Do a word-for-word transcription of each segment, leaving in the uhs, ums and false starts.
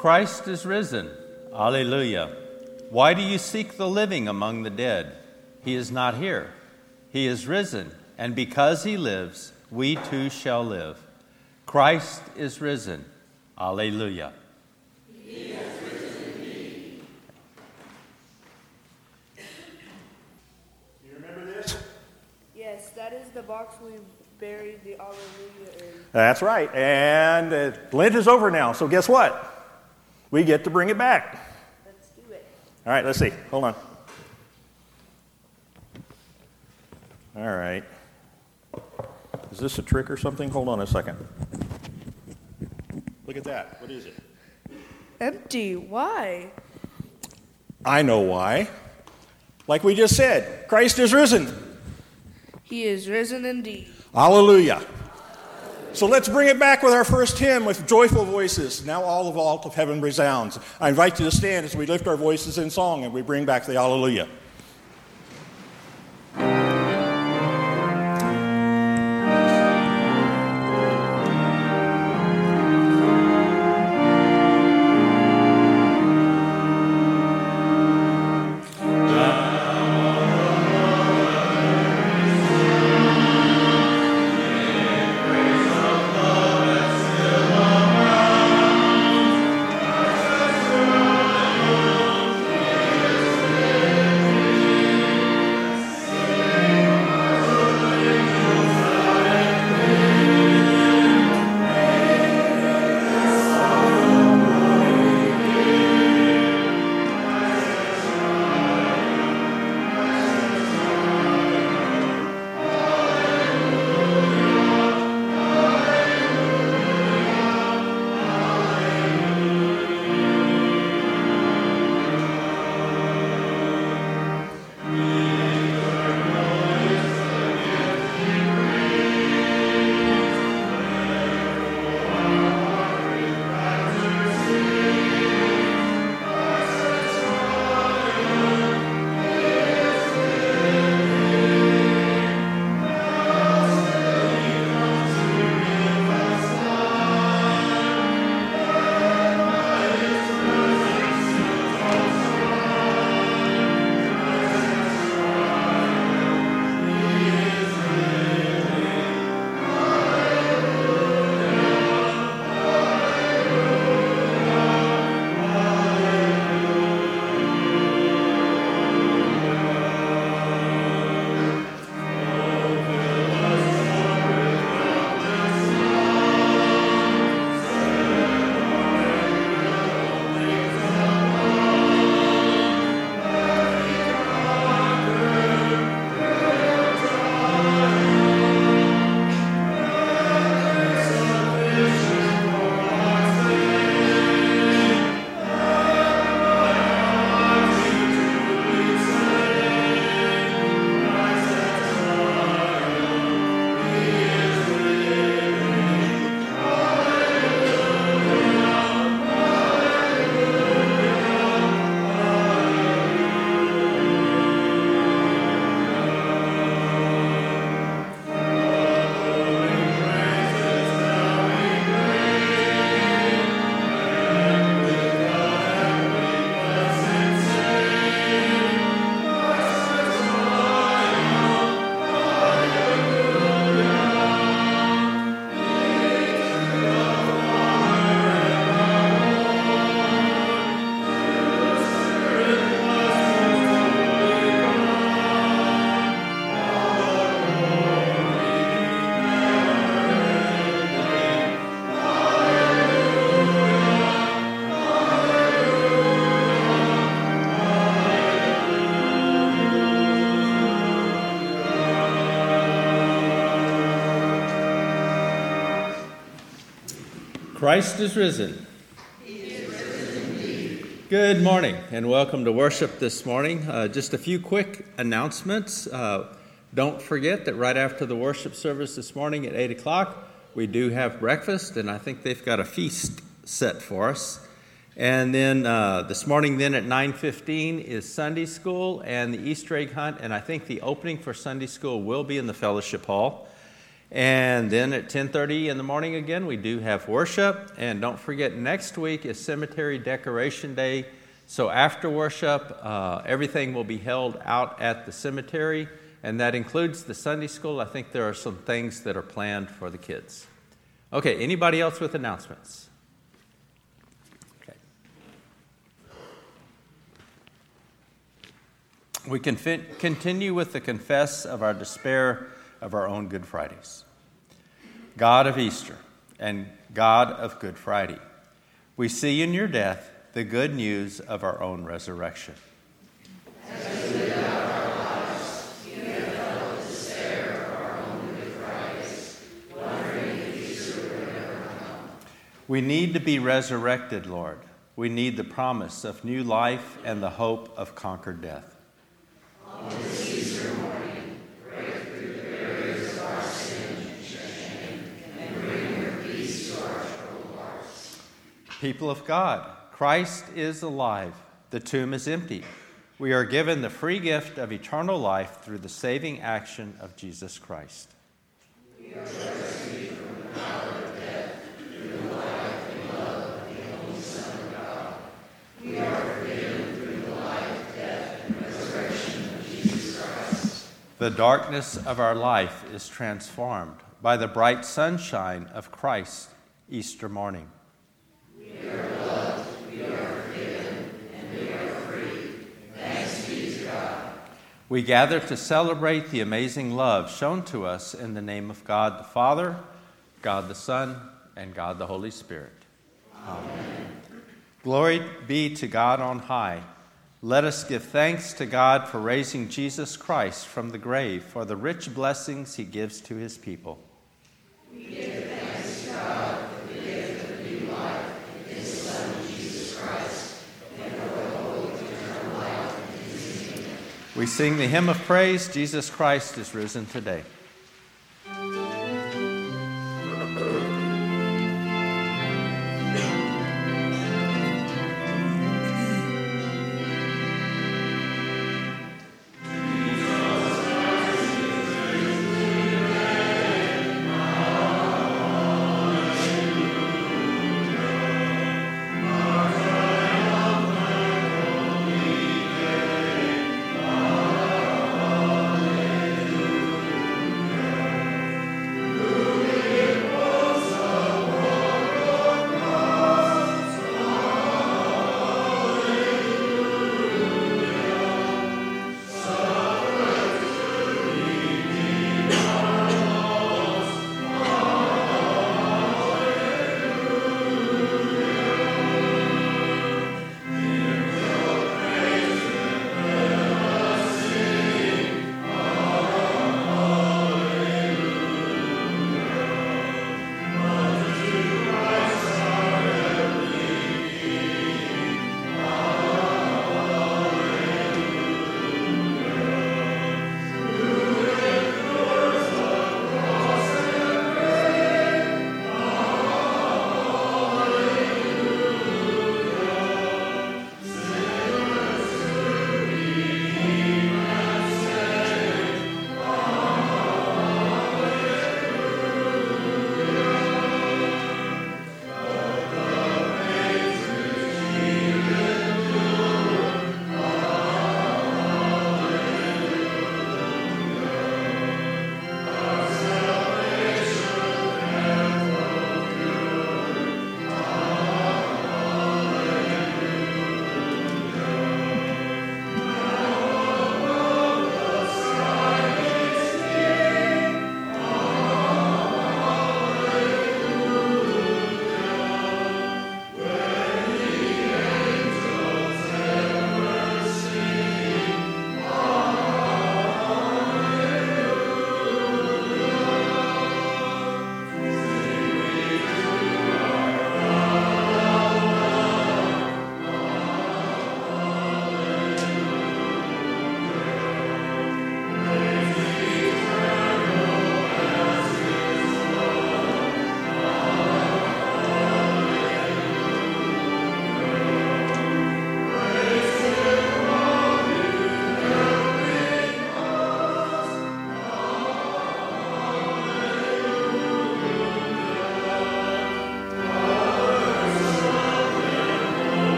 Christ is risen. Alleluia. Why do you seek the living among the dead? He is not here. He is risen, and because he lives, we too shall live. Christ is risen. Alleluia. He has risen indeed. You remember this? Yes, that is the box we buried the Alleluia in. That's right. And uh, Lent is over now, so guess what? We get to bring it back. Let's do it. All right, let's see. Hold on. All right. Is this a trick or something? Hold on a second. Look at that. What is it? Empty. Why? I know why. Like we just said, Christ is risen. He is risen indeed. Hallelujah. So let's bring it back with our first hymn with joyful voices. Now all the vault of heaven resounds. I invite you to stand as we lift our voices in song and we bring back the Hallelujah. Christ is risen. He is risen indeed. Good morning and welcome to worship this morning. Uh, just a few quick announcements. Uh, don't forget that right after the worship service this morning at eight o'clock, we do have breakfast, and I think they've got a feast set for us. And then uh, this morning then at nine fifteen is Sunday school and the Easter egg hunt, and I think the opening for Sunday school will be in the fellowship hall. And then at ten thirty in the morning again, we do have worship. And don't forget, next week is Cemetery Decoration Day. So after worship, uh, everything will be held out at the cemetery, and that includes the Sunday school. I think there are some things that are planned for the kids. Okay, anybody else with announcements? Okay. We can fin- continue with the confess of our despair of our own Good Fridays. God of Easter and God of Good Friday, we see in your death the good news of our own resurrection. As we live out our lives, you have felt the despair of our own Good Fridays, wondering if Easter would ever come. We need to be resurrected, Lord. We need the promise of new life and the hope of conquered death. On this Easter morning, break through the barriers of our sin and shame, and bring your peace to our troubled hearts. People of God, Christ is alive. The tomb is empty. We are given the free gift of eternal life through the saving action of Jesus Christ. We are rescued from the power of death through the life and love of the only Son of God. We are forgiven through the life, death, and resurrection of Jesus Christ. The darkness of our life is transformed by the bright sunshine of Christ Easter morning. We are loved, we are forgiven, and we are free. Thanks be to God. We gather to celebrate the amazing love shown to us in the name of God the Father, God the Son, and God the Holy Spirit. Amen. Amen. Glory be to God on high. Let us give thanks to God for raising Jesus Christ from the grave, for the rich blessings he gives to his people. We give thanks to God for the gift of new life in his Son, Jesus Christ, and for the hope of eternal life in his kingdom. We sing the hymn of praise, Jesus Christ is risen today.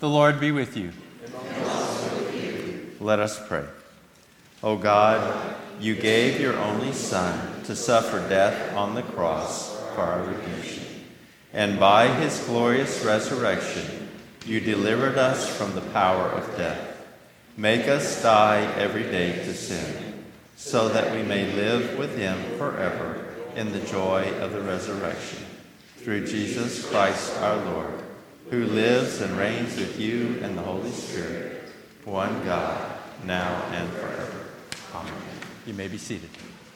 The Lord be with you. And also with you. Let us pray. O God, you gave your only Son to suffer death on the cross for our redemption. And by his glorious resurrection, you delivered us from the power of death. Make us die every day to sin, so that we may live with him forever in the joy of the resurrection. Through Jesus Christ our Lord, who lives and reigns with you and the Holy Spirit, one God, now and forever. Amen. You may be seated.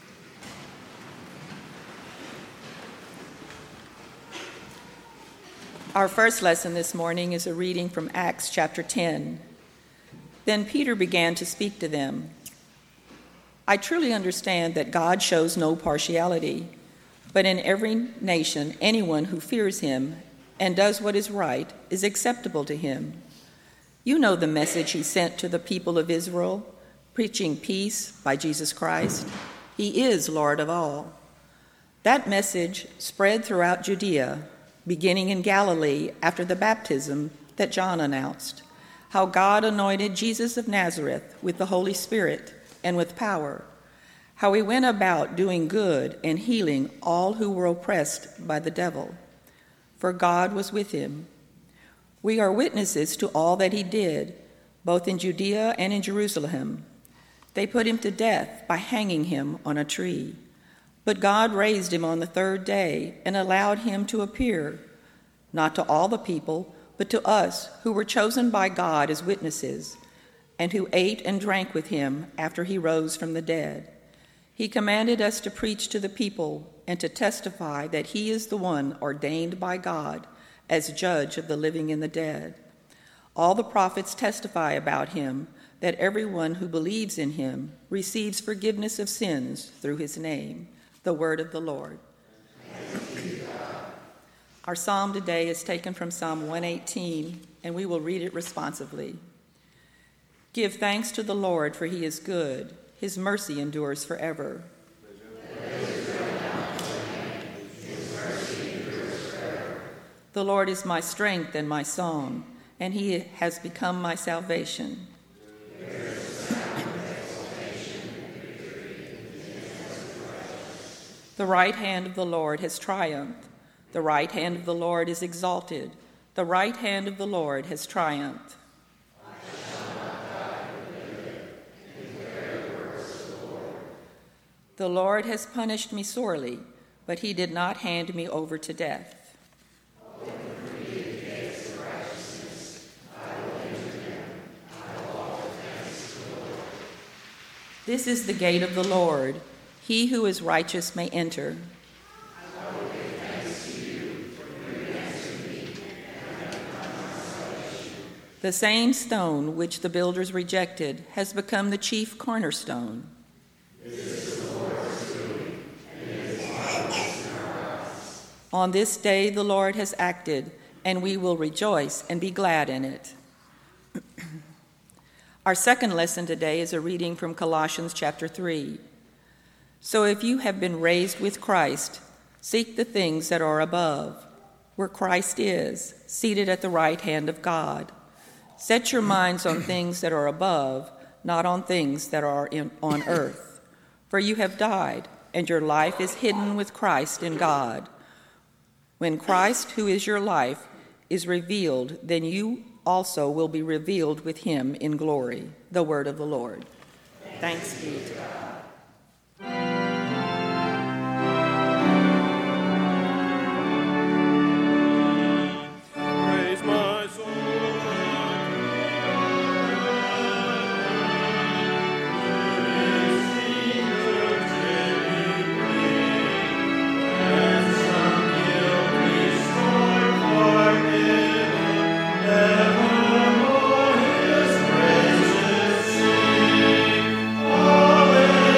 Our first lesson this morning is a reading from Acts chapter ten. Then Peter began to speak to them. I truly understand that God shows no partiality, but in every nation, anyone who fears him and does what is right is acceptable to him. You know the message he sent to the people of Israel, preaching peace by Jesus Christ. He is Lord of all. That message spread throughout Judea, beginning in Galilee after the baptism that John announced, how God anointed Jesus of Nazareth with the Holy Spirit and with power, how he went about doing good and healing all who were oppressed by the devil, for God was with him. We are witnesses to all that he did, both in Judea and in Jerusalem. They put him to death by hanging him on a tree. But God raised him on the third day and allowed him to appear, not to all the people, but to us who were chosen by God as witnesses, and who ate and drank with him after he rose from the dead. He commanded us to preach to the people and to testify that he is the one ordained by God as judge of the living and the dead. All the prophets testify about him, that everyone who believes in him receives forgiveness of sins through his name. The word of the Lord. Our psalm today is taken from Psalm one eighteen, and we will read it responsively. Give thanks to the Lord, for he is good. His mercy endures forever. The Lord is my strength and my song, and he has become my salvation. The right hand of the Lord has triumphed. The right hand of the Lord is exalted. The right hand of the Lord has triumphed. The Lord has punished me sorely, but he did not hand me over to death. This is the gate of the Lord. He who is righteous may enter. The same stone which the builders rejected has become the chief cornerstone. On this day the Lord has acted, and we will rejoice and be glad in it. Our second lesson today is a reading from Colossians chapter three. So if you have been raised with Christ, seek the things that are above, where Christ is, seated at the right hand of God. Set your minds on things that are above, not on things that are in, on earth. For you have died, and your life is hidden with Christ in God. When Christ, who is your life, is revealed, then you also will be revealed with him in glory. The word of the Lord. Thanks be to God. Amen.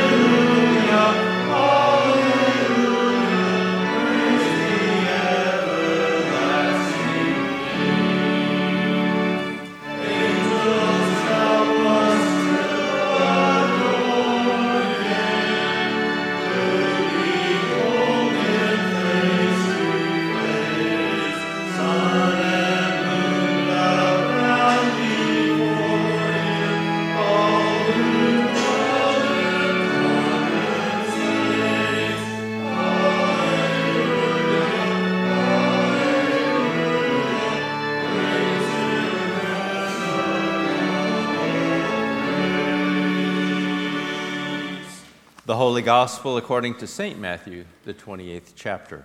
The Holy Gospel according to Saint Matthew, the twenty-eighth chapter.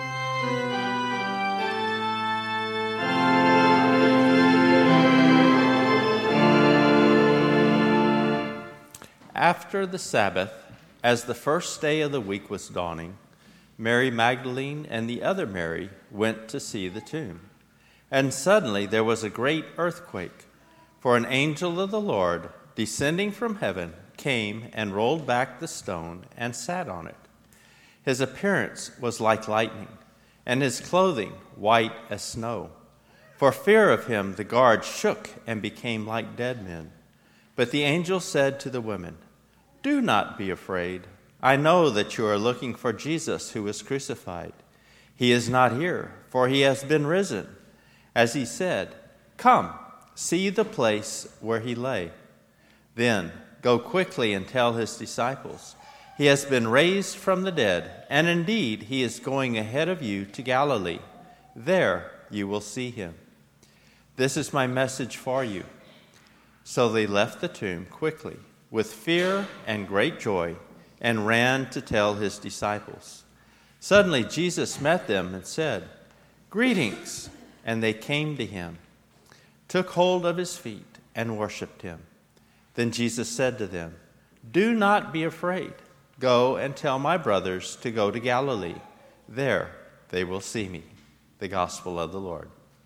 After the Sabbath, as the first day of the week was dawning, Mary Magdalene and the other Mary went to see the tomb. And suddenly there was a great earthquake, for an angel of the Lord, descending from heaven, came and rolled back the stone and sat on it. His appearance was like lightning, and his clothing white as snow. For fear of him, the guards shook and became like dead men. But the angel said to the women, "Do not be afraid. I know that you are looking for Jesus who was crucified. He is not here, for he has been risen. As he said, come, see the place where he lay. Then go quickly and tell his disciples, he has been raised from the dead, and indeed he is going ahead of you to Galilee. There you will see him. This is my message for you." So they left the tomb quickly, with fear and great joy, and ran to tell his disciples. Suddenly Jesus met them and said, "Greetings." And they came to him, took hold of his feet, and worshipped him. Then Jesus said to them, "Do not be afraid. Go and tell my brothers to go to Galilee. There they will see me." The Gospel of the Lord.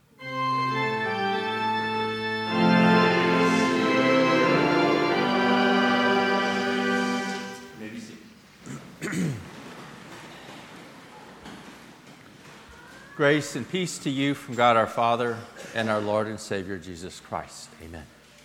Grace and peace to you from God our Father and our Lord and Savior Jesus Christ. Amen.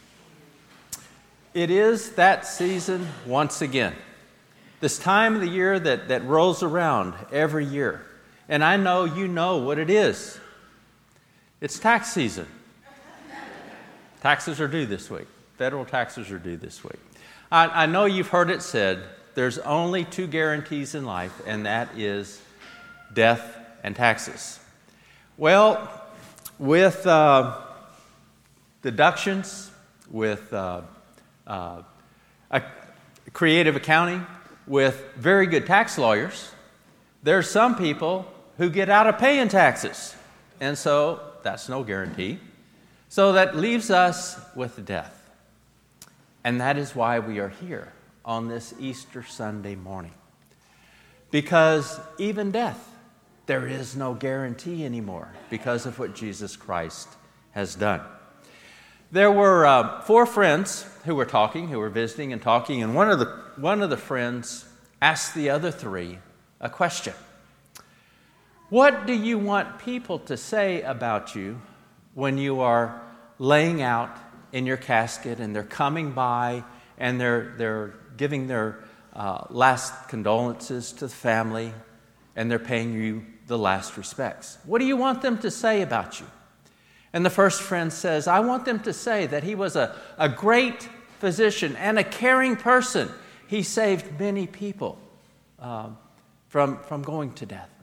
It is that season once again. This time of the year that, that rolls around every year. And I know you know what it is. It's tax season. Taxes are due this week. Federal taxes are due this week. I, I know you've heard it said, there's only two guarantees in life, and that is death and taxes. Well, with uh, deductions, with uh, uh, a creative accounting, with very good tax lawyers, there's some people who get out of paying taxes. And so that's no guarantee. So that leaves us with death. And that is why we are here on this Easter Sunday morning. Because even death, there is no guarantee anymore because of what Jesus Christ has done. There were uh, four friends who were talking, who were visiting and talking, and one of the one of the friends asked the other three a question. What do you want people to say about you when you are laying out in your casket and they're coming by and they're they're giving their uh, last condolences to the family and they're paying you the last respects? What do you want them to say about you? And the first friend says, I want them to say that he was a, a great physician and a caring person. He saved many people um, from, from going to death.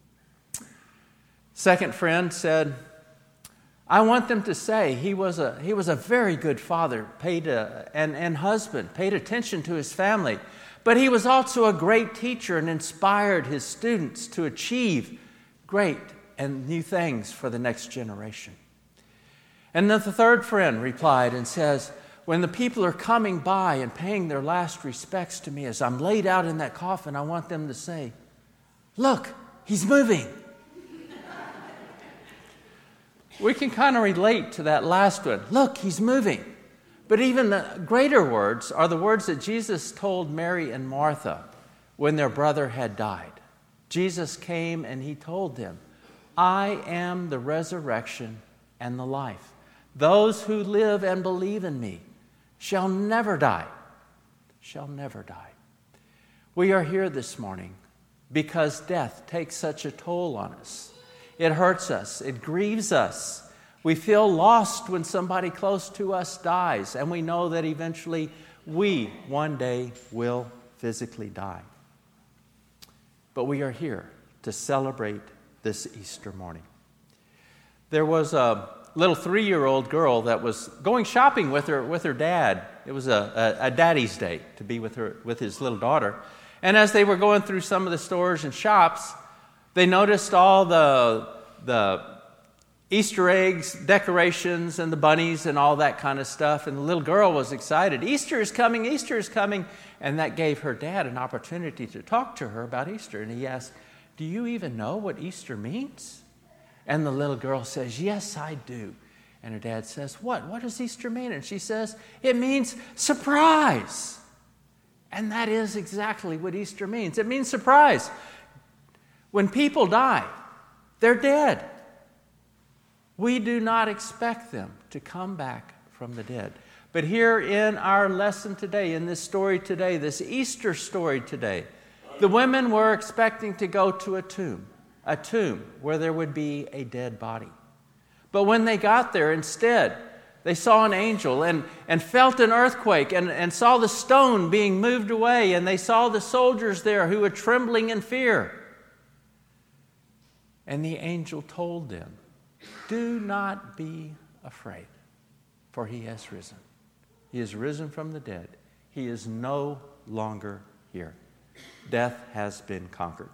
Second friend said, I want them to say he was a, he was a very good father, paid a, and, and husband, paid attention to his family. But he was also a great teacher and inspired his students to achieve great and new things for the next generation. And then the third friend replied and says, when the people are coming by and paying their last respects to me as I'm laid out in that coffin, I want them to say, look, he's moving. We can kind of relate to that last one. Look, he's moving. But even the greater words are the words that Jesus told Mary and Martha when their brother had died. Jesus came and he told them, I am the resurrection and the life. Those who live and believe in me shall never die, shall never die. We are here this morning because death takes such a toll on us. It hurts us. It grieves us. We feel lost when somebody close to us dies, and we know that eventually we one day will physically die. But we are here to celebrate this Easter morning. There was a little three-year-old girl that was going shopping with her with her dad. It was a, a, a daddy's day to be with her with his little daughter. And as they were going through some of the stores and shops, they noticed all the the Easter eggs, decorations, and the bunnies and all that kind of stuff. And the little girl was excited. Easter is coming, Easter is coming. And that gave her dad an opportunity to talk to her about Easter. And he asked, do you even know what Easter means? And the little girl says, yes, I do. And her dad says, what? What does Easter mean? And she says, it means surprise. And that is exactly what Easter means. It means surprise. When people die, they're dead. We do not expect them to come back from the dead. But here in our lesson today, in this story today, this Easter story today, the women were expecting to go to a tomb, a tomb where there would be a dead body. But when they got there, instead, they saw an angel and, and felt an earthquake and, and saw the stone being moved away, and they saw the soldiers there who were trembling in fear. And the angel told them, do not be afraid, for he has risen. He is risen from the dead. He is no longer here. Death has been conquered.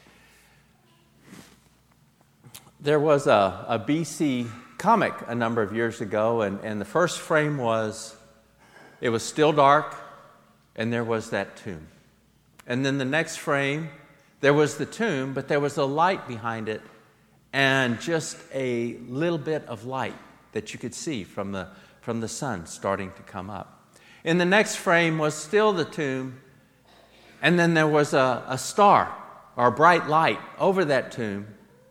There was a, a B C comic a number of years ago, and, and the first frame was, it was still dark, and there was that tomb. And then the next frame, there was the tomb, but there was a light behind it, and just a little bit of light that you could see from the, from the sun starting to come up. In the next frame was still the tomb, and then there was a, a star or a bright light over that tomb,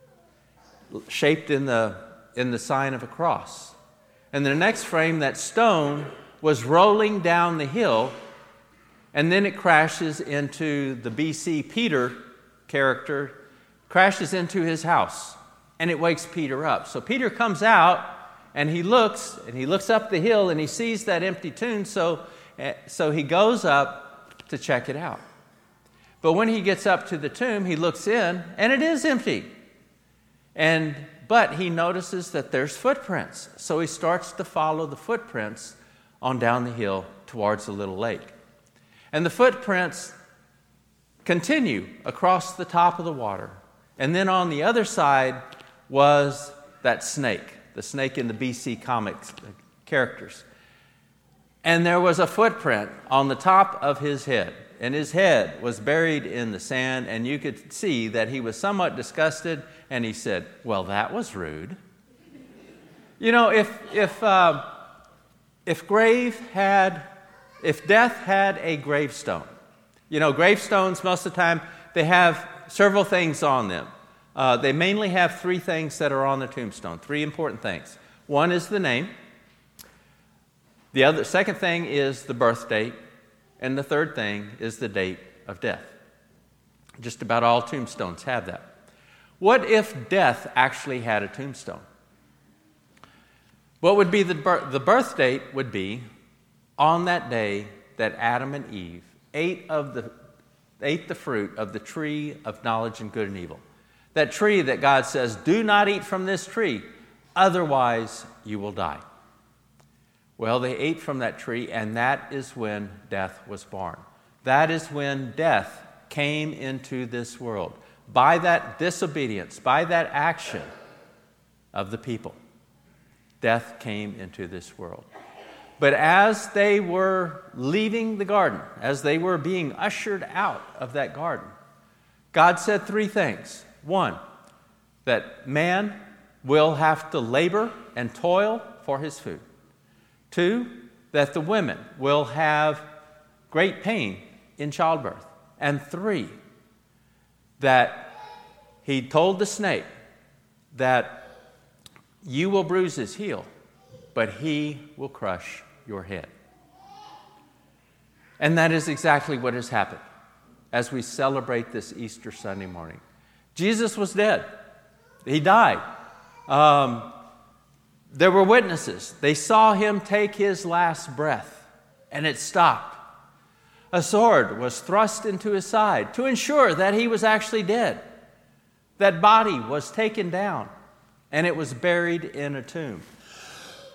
shaped in the, in the sign of a cross. And the next frame, that stone was rolling down the hill, and then it crashes into the B C Peter character, crashes into his house, and it wakes Peter up. So Peter comes out, and he looks, and he looks up the hill, and he sees that empty tomb, so, so he goes up to check it out. But when he gets up to the tomb, he looks in, and it is empty. And but he notices that there's footprints. So he starts to follow the footprints on down the hill towards the little lake. And the footprints continue across the top of the water. And then on the other side was that snake, the snake in the B C comics characters. And there was a footprint on the top of his head. And his head was buried in the sand, and you could see that he was somewhat disgusted, and he said, well, that was rude. You know, if if uh, if grave had, if death had a gravestone, you know, gravestones most of the time, they have several things on them. Uh, they mainly have three things that are on the tombstone, three important things. One is the name. The other, second thing is the birth date. And the third thing is the date of death. Just about all tombstones have that. What if death actually had a tombstone? What would be the birth, the birth date would be on that day that Adam and Eve ate of the ate the fruit of the tree of knowledge and good and evil. That tree that God says, do not eat from this tree, otherwise you will die. Well, they ate from that tree, and that is when death was born. That is when death came into this world. By that disobedience, by that action of the people, death came into this world. But as they were leaving the garden, as they were being ushered out of that garden, God said three things. One, that man will have to labor and toil for his food. Two, that the women will have great pain in childbirth. And three, that he told the snake that you will bruise his heel, but he will crush your head. And that is exactly what has happened as we celebrate this Easter Sunday morning. Jesus was dead. He died. Um, There were witnesses. They saw him take his last breath, and it stopped. A sword was thrust into his side to ensure that he was actually dead. That body was taken down, and it was buried in a tomb.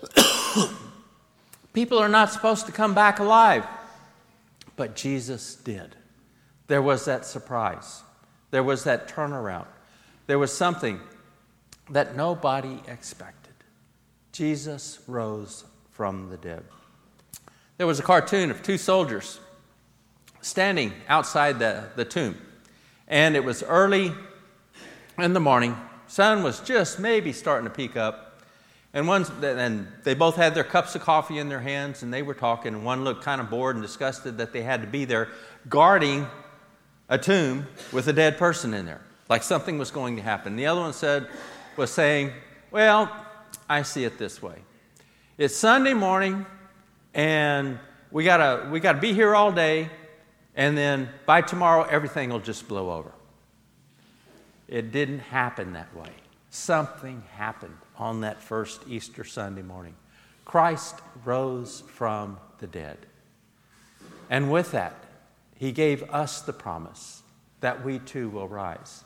People are not supposed to come back alive. But Jesus did. There was that surprise. There was that turnaround. There was something that nobody expected. Jesus rose from the dead. There was a cartoon of two soldiers standing outside the, the tomb. And it was early in the morning. Sun was just maybe starting to peek up. And one, and they both had their cups of coffee in their hands, and they were talking. And one looked kind of bored and disgusted that they had to be there guarding a tomb with a dead person in there, like something was going to happen. The other one said, was saying, well, I see it this way. It's Sunday morning, and we gotta we gotta be here all day, and then by tomorrow everything will just blow over. It didn't happen that way. Something happened on that first Easter Sunday morning. Christ rose from the dead. And with that, he gave us the promise that we too will rise.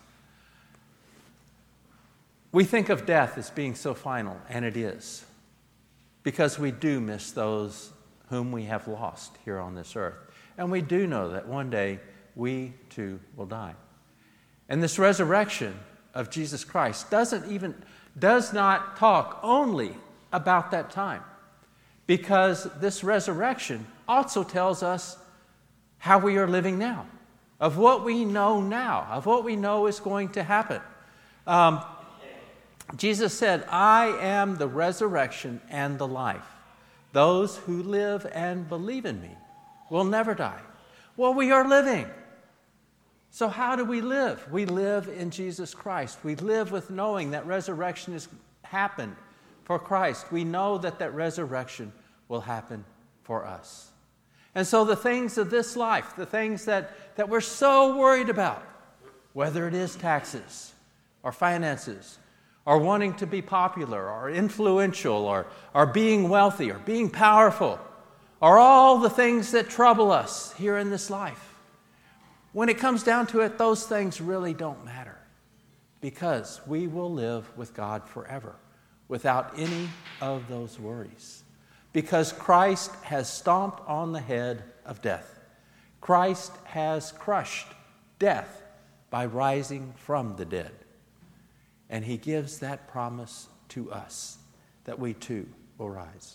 We think of death as being so final, and it is, because we do miss those whom we have lost here on this earth. And we do know that one day we too will die. And this resurrection of Jesus Christ doesn't even, does not talk only about that time, because this resurrection also tells us how we are living now, of what we know now, of what we know is going to happen. Um, Jesus said, I am the resurrection and the life. Those who live and believe in me will never die. Well, we are living. So how do we live? We live in Jesus Christ. We live with knowing that resurrection has happened for Christ. We know that that resurrection will happen for us. And so the things of this life, the things that, that we're so worried about, whether it is taxes or finances or wanting to be popular or influential or, or being wealthy or being powerful, or all the things that trouble us here in this life, when it comes down to it, those things really don't matter, because we will live with God forever without any of those worries, because Christ has stomped on the head of death. Christ has crushed death by rising from the dead. And he gives that promise to us, that we too will rise.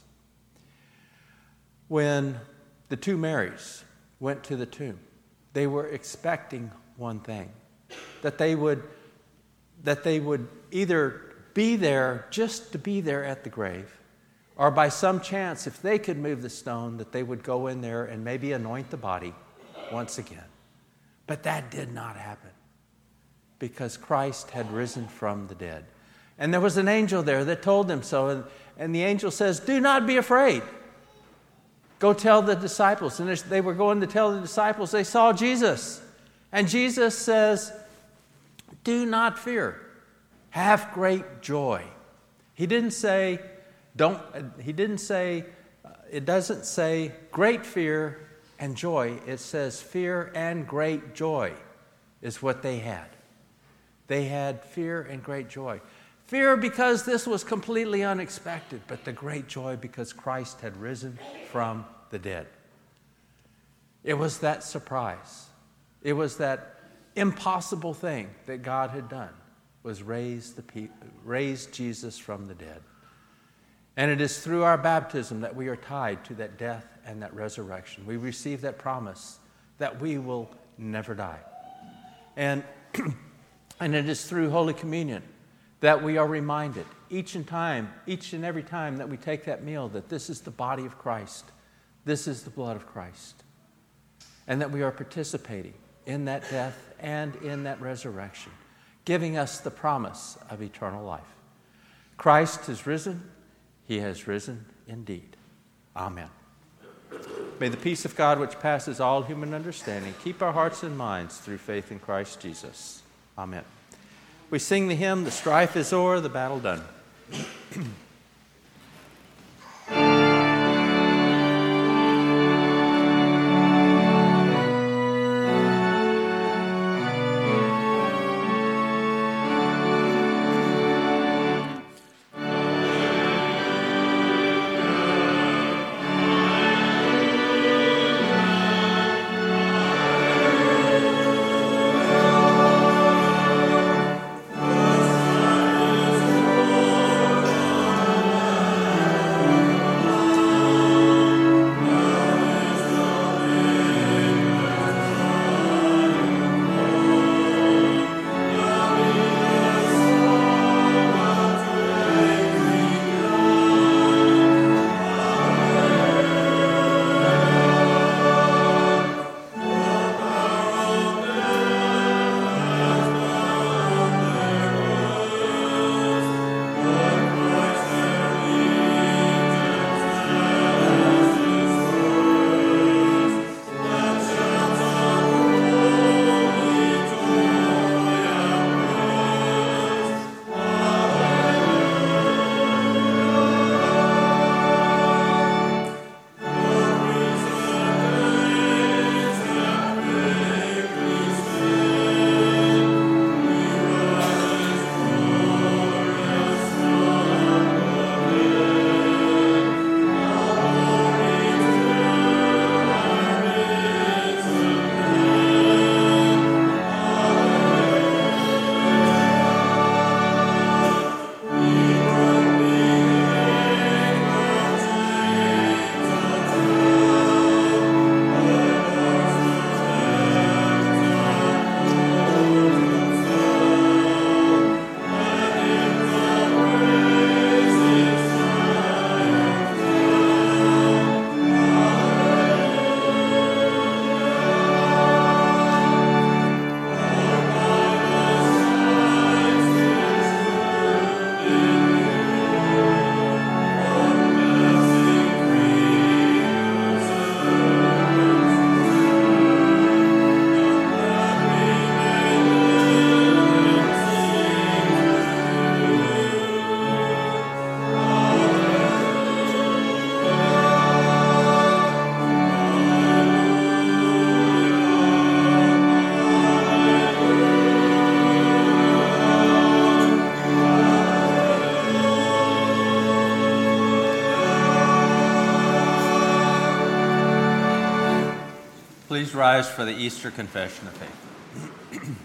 When the two Marys went to the tomb, they were expecting one thing, that they would, that they would either be there just to be there at the grave, or by some chance, if they could move the stone, that they would go in there and maybe anoint the body once again. But that did not happen, because Christ had risen from the dead. And there was an angel there that told them so, and, and the angel says, do not be afraid. Go tell the disciples. And they were going to tell the disciples they saw Jesus. And Jesus says, do not fear. Have great joy. He didn't say, don't, he didn't say, it doesn't say great fear and joy. It says fear and great joy is what they had. They had fear and great joy. Fear because this was completely unexpected, but the great joy because Christ had risen from the dead. It was that surprise. It was that impossible thing that God had done, was raise the pe- raise Jesus from the dead. And it is through our baptism that we are tied to that death and that resurrection. We receive that promise that we will never die. And, and it is through Holy Communion that we are reminded each and time, each and every time that we take that meal, that this is the body of Christ, this is the blood of Christ, and that we are participating in that death and in that resurrection, giving us the promise of eternal life. Christ has risen. He has risen indeed. Amen. May the peace of God, which passes all human understanding, keep our hearts and minds through faith in Christ Jesus. Amen. We sing the hymn, "The strife is o'er, the battle done." Please rise for the Easter Confession of Faith.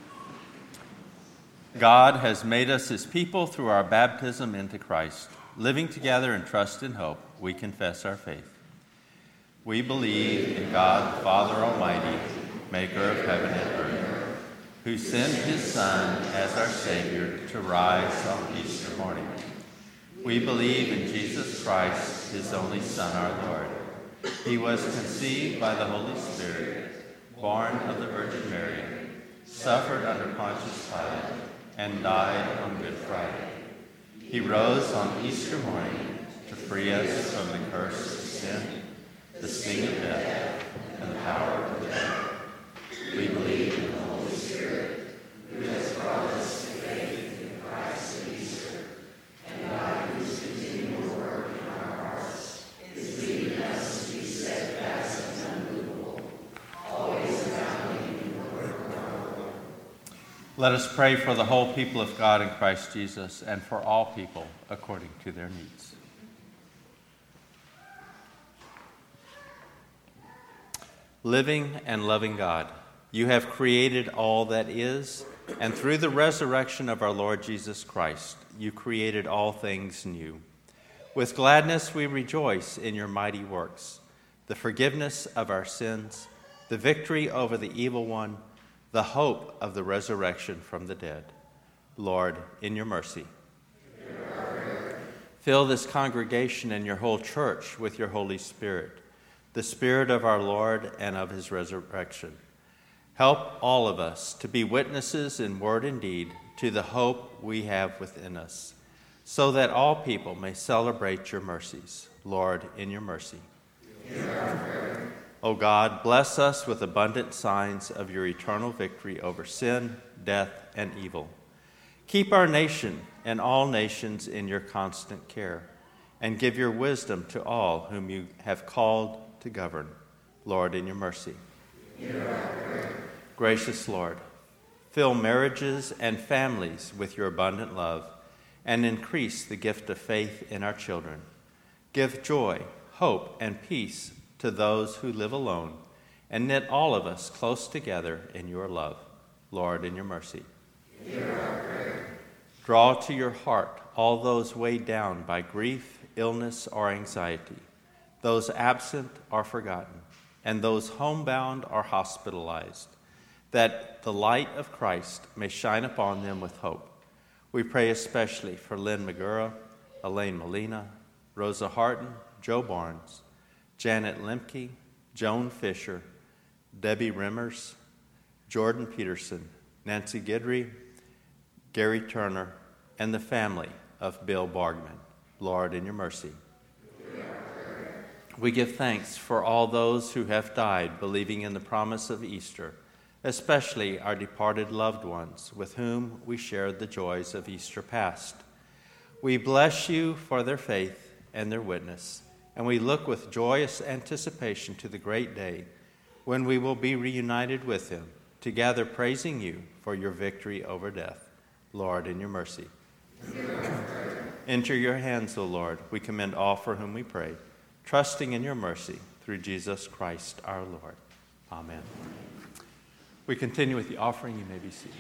God has made us his people through our baptism into Christ. Living together in trust and hope, we confess our faith. We believe in God, the Father Almighty, maker of heaven and earth, who sent his Son as our Savior to rise on Easter morning. We believe in Jesus Christ, his only Son, our Lord. He was conceived by the Holy Spirit, born of the Virgin Mary, suffered under Pontius Pilate, and died on Good Friday. He rose on Easter morning to free us from the curse of sin, the sting of death, and the power of the devil. We believe in the Holy Spirit, who has brought us to faith in Christ and Easter, and God, whose continual work in our hearts is leading us to be steadfast and unmovable, always abounding in the work of our Lord. Let us pray for the whole people of God in Christ Jesus, and for all people according to their needs. Living and loving God, you have created all that is, and through the resurrection of our Lord Jesus Christ, you created all things new. With gladness we rejoice in your mighty works, the forgiveness of our sins, the victory over the evil one, the hope of the resurrection from the dead. Lord, in your mercy, fill this congregation and your whole church with your Holy Spirit, the Spirit of our Lord and of his resurrection. Help all of us to be witnesses in word and deed to the hope we have within us, so that all people may celebrate your mercies. Lord, in your mercy. O God, bless us with abundant signs of your eternal victory over sin, death, and evil. Keep our nation and all nations in your constant care, and give your wisdom to all whom you have called to govern. Lord, in your mercy. Gracious Lord, fill marriages and families with your abundant love, and increase the gift of faith in our children. Give joy, hope, and peace to those who live alone, and knit all of us close together in your love. Lord, in your mercy. Draw to your heart all those weighed down by grief, illness, or anxiety, those absent or forgotten, and those homebound or hospitalized, that the light of Christ may shine upon them with hope. We pray especially for Lynn Magura, Elaine Molina, Rosa Harton, Joe Barnes, Janet Lemke, Joan Fisher, Debbie Rimmers, Jordan Peterson, Nancy Guidry, Gary Turner, and the family of Bill Bargman. Lord, in your mercy. We give thanks for all those who have died believing in the promise of Easter, especially our departed loved ones with whom we shared the joys of Easter past. We bless you for their faith and their witness, and we look with joyous anticipation to the great day when we will be reunited with him, together praising you for your victory over death. Lord, in your mercy. Into your hands, O Lord, we commend all for whom we pray, trusting in your mercy through Jesus Christ our Lord. Amen. We continue with the offering. You may be seated.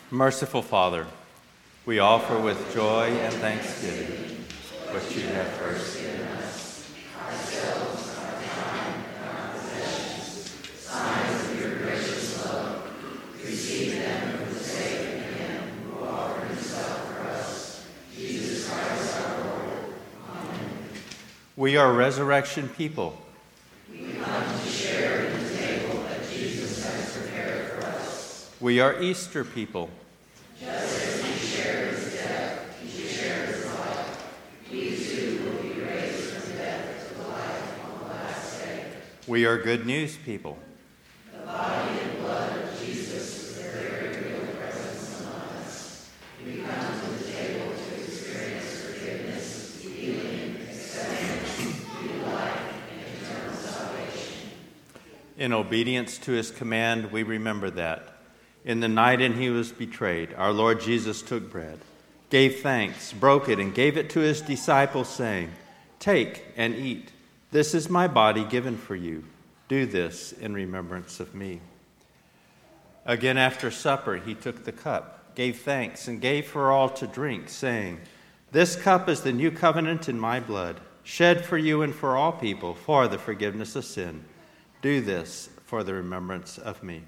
Merciful Father, we offer with joy and thanksgiving what you have first given us, ourselves, our time, and our possessions, signs of your gracious love. Receive them for the sake of him who offered himself for us, Jesus Christ our Lord. Amen. We are resurrection people. We come to share in the table that Jesus has prepared for us. We are Easter people. Just as he shared his death, he shared his life. We too will be raised from death to life on the last day. We are good news people. The body and blood of Jesus is a very real presence among us. We come to the table to experience forgiveness, healing, acceptance, new life, and eternal salvation. In obedience to his command, we remember that. In the night in he was betrayed, our Lord Jesus took bread, gave thanks, broke it, and gave it to his disciples, saying, "Take and eat. This is my body given for you. Do this in remembrance of me." Again after supper he took the cup, gave thanks, and gave for all to drink, saying, "This cup is the new covenant in my blood, shed for you and for all people for the forgiveness of sin. Do this for the remembrance of me."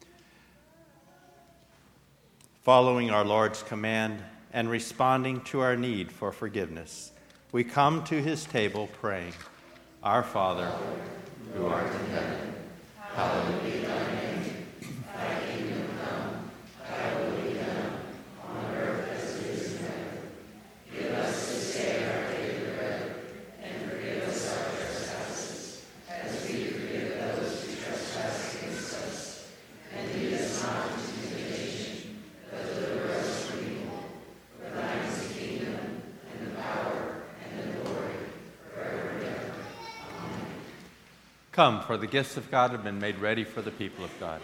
Following our Lord's command and responding to our need for forgiveness, we come to his table praying, "Our Father, who art in heaven, hallowed be thy name. Thy kingdom come, thy will be done, on earth as it is in heaven. Give us this day our daily bread, and forgive us our trespasses, as we forgive those who trespass against us. And lead us not into temptation, but deliver us from evil. For thine is the kingdom, and the power, and the glory, forever and ever. Amen. Come, for the gifts of God have been made ready for the people of God.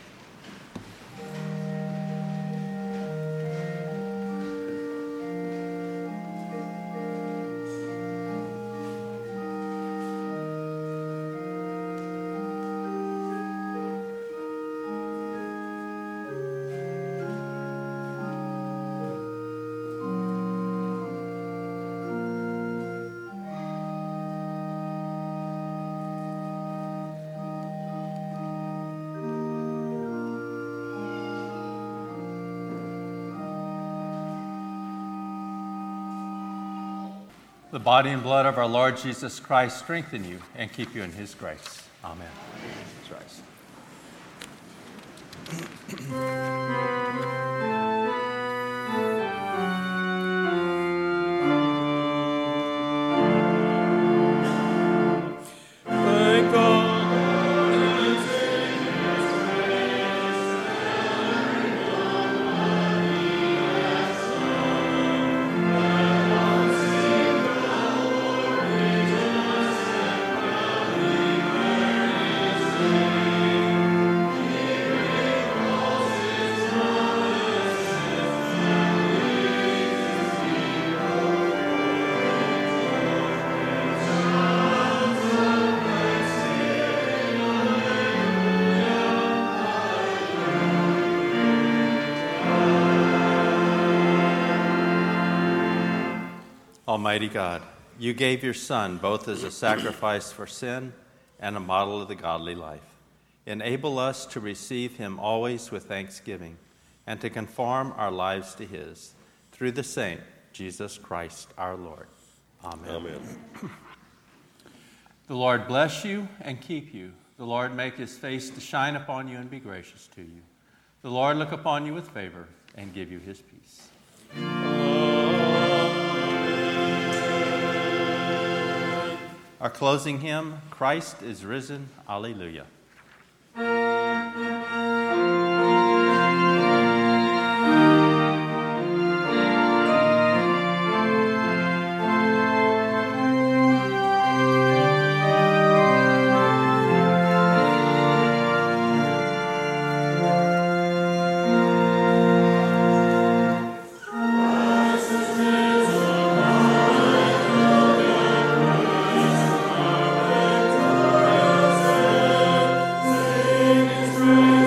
The body and blood of our Lord Jesus Christ strengthen you and keep you in his grace. Amen. Let's rise. Almighty God, you gave your Son both as a sacrifice for sin and a model of the godly life. Enable us to receive him always with thanksgiving and to conform our lives to his. Through the same, Jesus Christ our Lord. Amen. Amen. The Lord bless you and keep you. The Lord make his face to shine upon you and be gracious to you. The Lord look upon you with favor and give you his peace. Our closing hymn, Christ is Risen, Alleluia. Praise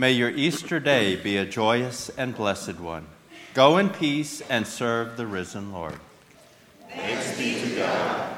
May your Easter day be a joyous and blessed one. Go in peace and serve the risen Lord. Thanks be to God.